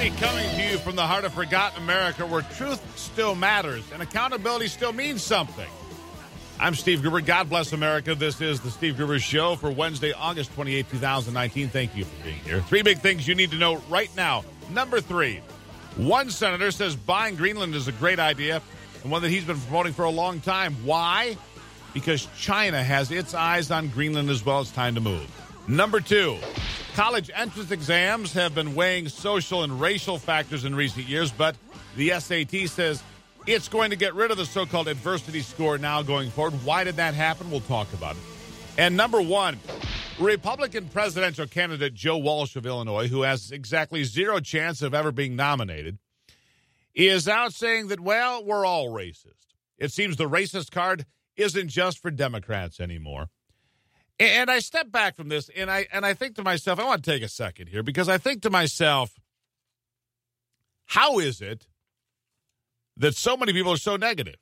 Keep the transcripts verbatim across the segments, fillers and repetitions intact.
Variety coming to you from the heart of forgotten America, where truth still matters and accountability still means something. I'm Steve Gruber. God bless America. This is the Steve Gruber Show for Wednesday, August twenty-eighth, twenty nineteen. Thank you for being here. Three big things you need to know right now. Number three, one senator says buying Greenland is a great idea and one that he's been promoting for a long time. Why? Because China has its eyes on Greenland as well. It's time to move. Number two, college entrance exams have been weighing social and racial factors in recent years, but the S A T says it's going to get rid of the so-called adversity score now going forward. Why did that happen? We'll talk about it. And number one, Republican presidential candidate Joe Walsh of Illinois, who has exactly zero chance of ever being nominated, is out saying that, well, we're all racist. It seems the racist card isn't just for Democrats anymore. And I step back from this, and I and I think to myself, I want to take a second here, because I think to myself, how is it that so many people are so negative?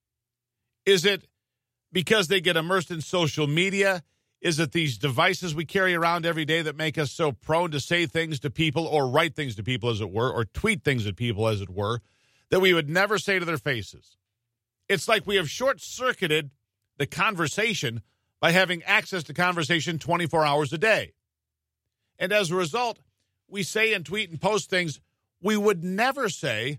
Is it because they get immersed in social media? Is it these devices we carry around every day that make us so prone to say things to people, or write things to people, as it were, or tweet things at people, as it were, that we would never say to their faces? It's like we have short-circuited the conversation by having access to conversation twenty-four hours a day. And as a result, we say and tweet and post things we would never say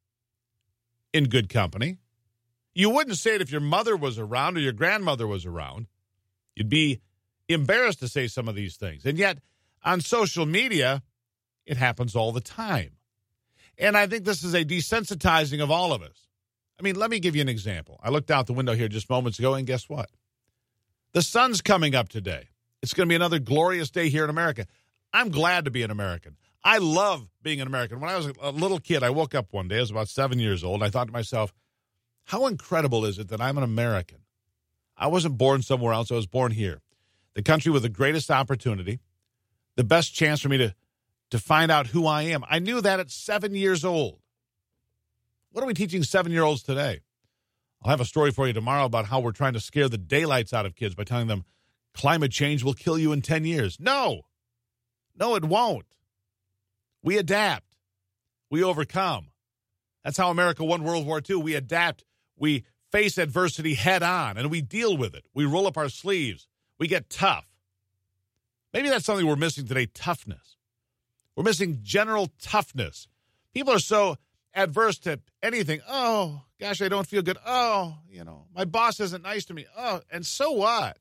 in good company. You wouldn't say it if your mother was around or your grandmother was around. You'd be embarrassed to say some of these things. And yet, on social media, it happens all the time. And I think this is a desensitizing of all of us. I mean, let me give you an example. I looked out the window here just moments ago, and guess what? The sun's coming up today. It's going to be another glorious day here in America. I'm glad to be an American. I love being an American. When I was a little kid, I woke up one day. I was about seven years old. I thought to myself, how incredible is it that I'm an American? I wasn't born somewhere else. I was born here. The country with the greatest opportunity, the best chance for me to, to find out who I am. I knew that at seven years old. What are we teaching seven-year-olds today? I'll have a story for you tomorrow about how we're trying to scare the daylights out of kids by telling them climate change will kill you in ten years. No. No, it won't. We adapt. We overcome. That's how America won World War Two. We adapt. We face adversity head on, and we deal with it. We roll up our sleeves. We get tough. Maybe that's something we're missing today, toughness. We're missing general toughness. People are so adverse to anything. Oh, gosh, I don't feel good. Oh, you know, my boss isn't nice to me. Oh, and so what?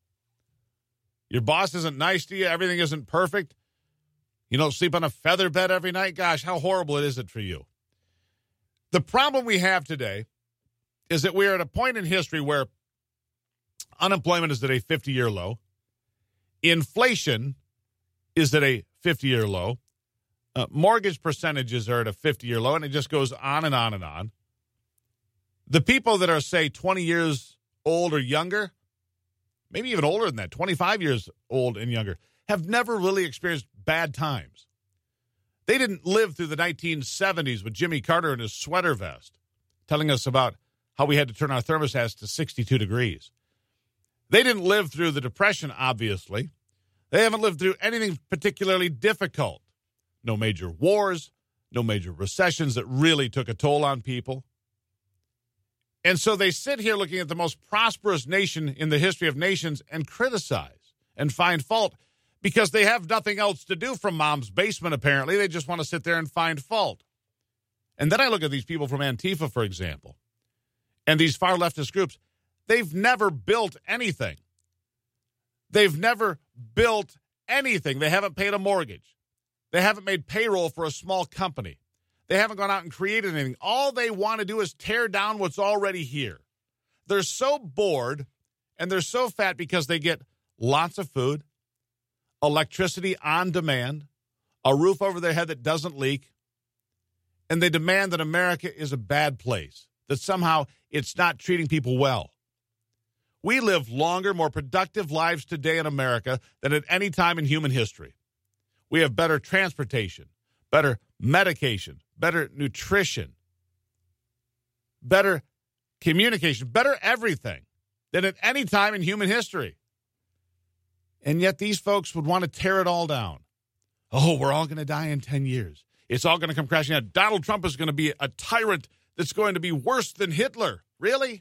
Your boss isn't nice to you. Everything isn't perfect. You don't sleep on a feather bed every night. Gosh, how horrible is it for you? The problem we have today is that we're at a point in history where unemployment is at a fifty-year low. Inflation is at a fifty-year low. Uh, mortgage percentages are at a fifty-year low, and it just goes on and on and on. The people that are, say, twenty years old or younger, maybe even older than that, twenty-five years old and younger, have never really experienced bad times. They didn't live through the nineteen seventies with Jimmy Carter in his sweater vest, telling us about how we had to turn our thermostats to sixty-two degrees. They didn't live through the Depression, obviously. They haven't lived through anything particularly difficult. No major wars, no major recessions that really took a toll on people. And so they sit here looking at the most prosperous nation in the history of nations and criticize and find fault because they have nothing else to do from mom's basement, apparently. They just want to sit there and find fault. And then I look at these people from Antifa, for example, and these far leftist groups. They've never built anything. They've never built anything. They haven't paid a mortgage. They haven't made payroll for a small company. They haven't gone out and created anything. All they want to do is tear down what's already here. They're so bored and they're so fat because they get lots of food, electricity on demand, a roof over their head that doesn't leak, and they demand that America is a bad place, that somehow it's not treating people well. We live longer, more productive lives today in America than at any time in human history. We have better transportation, better medication, better nutrition, better communication, better everything than at any time in human history. And yet these folks would want to tear it all down. Oh, we're all going to die in ten years. It's all going to come crashing down. Donald Trump is going to be a tyrant that's going to be worse than Hitler. Really?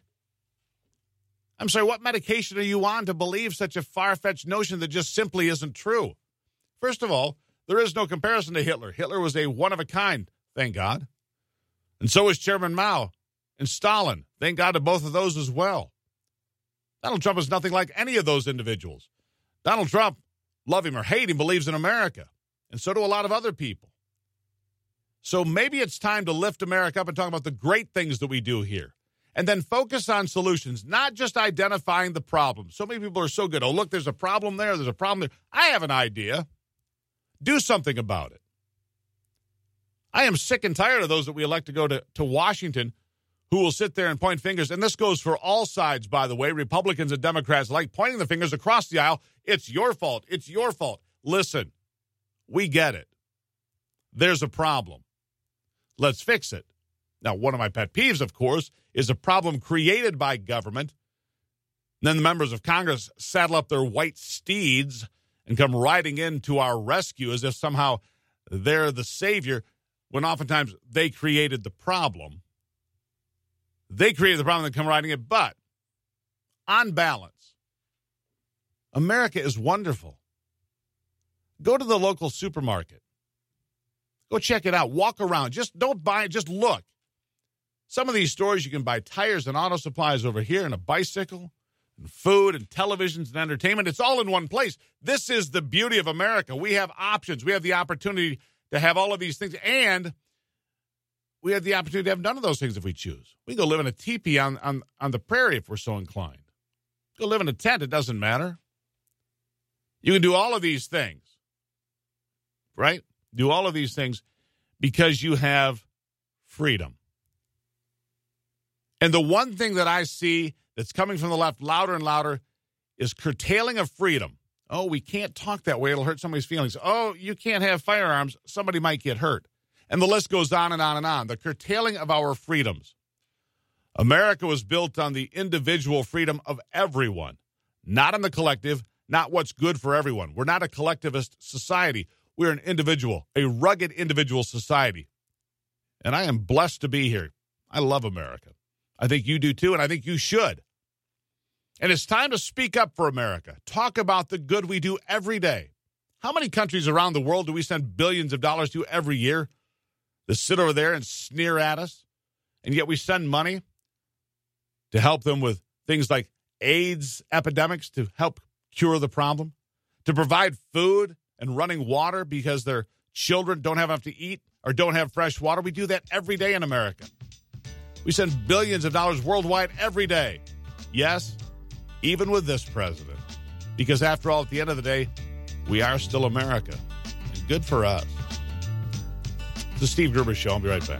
I'm sorry, what medication are you on to believe such a far-fetched notion that just simply isn't true? First of all, there is no comparison to Hitler. Hitler was a one-of-a-kind, thank God. And so was Chairman Mao and Stalin. Thank God to both of those as well. Donald Trump is nothing like any of those individuals. Donald Trump, love him or hate him, believes in America. And so do a lot of other people. So maybe it's time to lift America up and talk about the great things that we do here. And then focus on solutions, not just identifying the problem. So many people are so good. Oh, look, there's a problem there. There's a problem there. I have an idea. Do something about it. I am sick and tired of those that we elect to go to, to Washington who will sit there and point fingers. And this goes for all sides, by the way, Republicans and Democrats alike, pointing the fingers across the aisle. It's your fault. It's your fault. Listen, we get it. There's a problem. Let's fix it. Now, one of my pet peeves, of course, is a problem created by government. And then the members of Congress saddle up their white steeds and come riding in to our rescue as if somehow they're the savior, when oftentimes they created the problem. They created the problem and come riding it. But on balance, America is wonderful. Go to the local supermarket. Go check it out. Walk around. Just don't buy it. Just look. Some of these stores, you can buy tires and auto supplies over here and a bicycle and food and televisions and entertainment. It's all in one place. This is the beauty of America. We have options. We have the opportunity to have all of these things, and we have the opportunity to have none of those things if we choose. We can go live in a teepee on, on, on the prairie if we're so inclined. Go live in a tent. It doesn't matter. You can do all of these things, right? Do all of these things because you have freedom. And the one thing that I see that's coming from the left louder and louder is curtailing of freedom. Oh, we can't talk that way. It'll hurt somebody's feelings. Oh, you can't have firearms. Somebody might get hurt. And the list goes on and on and on. The curtailing of our freedoms. America was built on the individual freedom of everyone, not on the collective, not what's good for everyone. We're not a collectivist society. We're an individual, a rugged individual society. And I am blessed to be here. I love America. I think you do too, and I think you should. And it's time to speak up for America. Talk about the good we do every day. How many countries around the world do we send billions of dollars to every year that sit over there and sneer at us? And yet we send money to help them with things like AIDS epidemics to help cure the problem, to provide food and running water because their children don't have enough to eat or don't have fresh water. We do that every day in America. We send billions of dollars worldwide every day. Yes, even with this president. Because after all, at the end of the day, we are still America. And good for us. It's the Steve Gruber Show. I'll be right back.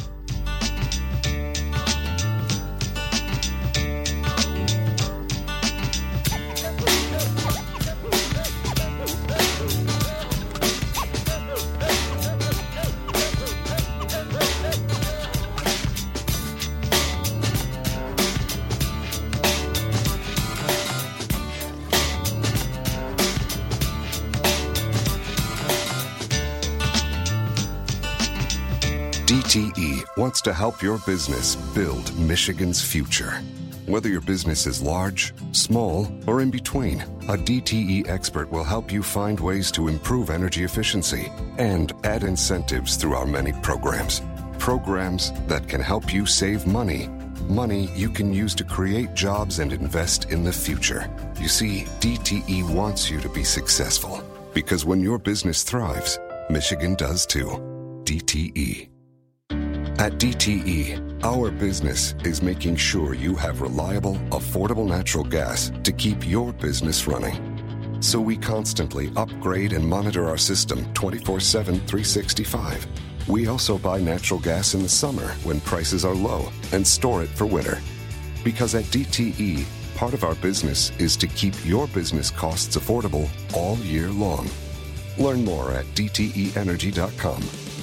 D T E wants to help your business build Michigan's future. Whether your business is large, small, or in between, a D T E expert will help you find ways to improve energy efficiency and add incentives through our many programs. Programs that can help you save money. Money you can use to create jobs and invest in the future. You see, D T E wants you to be successful because when your business thrives, Michigan does too. D T E. At D T E, our business is making sure you have reliable, affordable natural gas to keep your business running. So we constantly upgrade and monitor our system twenty-four seven, three sixty-five. We also buy natural gas in the summer when prices are low and store it for winter. Because at D T E, part of our business is to keep your business costs affordable all year long. Learn more at d t e energy dot com. D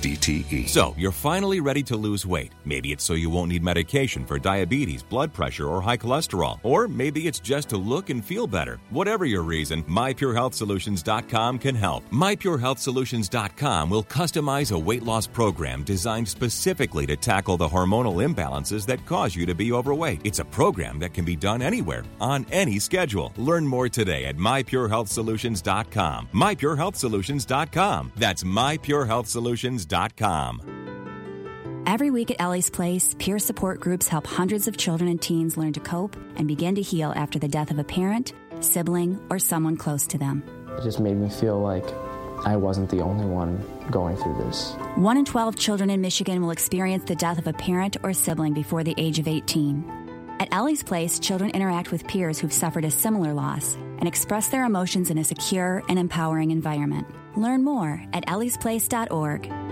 D T E. So, you're finally ready to lose weight. Maybe it's so you won't need medication for diabetes, blood pressure, or high cholesterol. Or maybe it's just to look and feel better. Whatever your reason, my pure health solutions dot com can help. my pure health solutions dot com will customize a weight loss program designed specifically to tackle the hormonal imbalances that cause you to be overweight. It's a program that can be done anywhere, on any schedule. Learn more today at my pure health solutions dot com. my pure health solutions dot com. That's my pure health solutions dot com. Every week at Ellie's Place, peer support groups help hundreds of children and teens learn to cope and begin to heal after the death of a parent, sibling, or someone close to them. It just made me feel like I wasn't the only one going through this. One in twelve children in Michigan will experience the death of a parent or sibling before the age of eighteen. At Ellie's Place, children interact with peers who've suffered a similar loss and express their emotions in a secure and empowering environment. Learn more at ellies place dot org.